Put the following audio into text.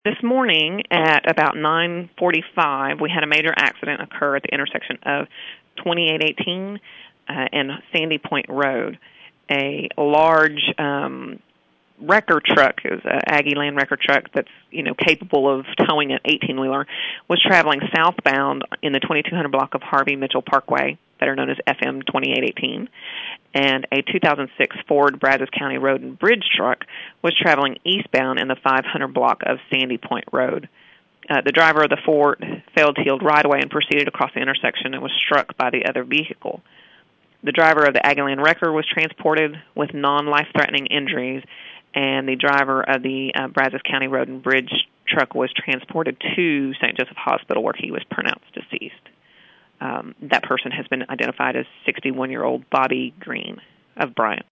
This morning at about 9:45, we had a major accident occur at the intersection of 2818 and Sandy Point Road. A large wrecker truck, it was an Aggie Land wrecker truck that's capable of towing an 18-wheeler, was traveling southbound in the 2200 block of Harvey Mitchell Parkway, better known as FM 2818, and a 2006 Ford Brazos County Road and Bridge truck was traveling eastbound in the 500 block of Sandy Point Road. The driver of the Ford failed to yield right away and proceeded across the intersection and was struck by the other vehicle. The driver of the Aggie Land wrecker was transported with non-life-threatening injuries, and the driver of the Brazos County Road and Bridge truck was transported to St. Joseph Hospital, where he was pronounced deceased. That person has been identified as 61-year-old Bobby Green of Bryant.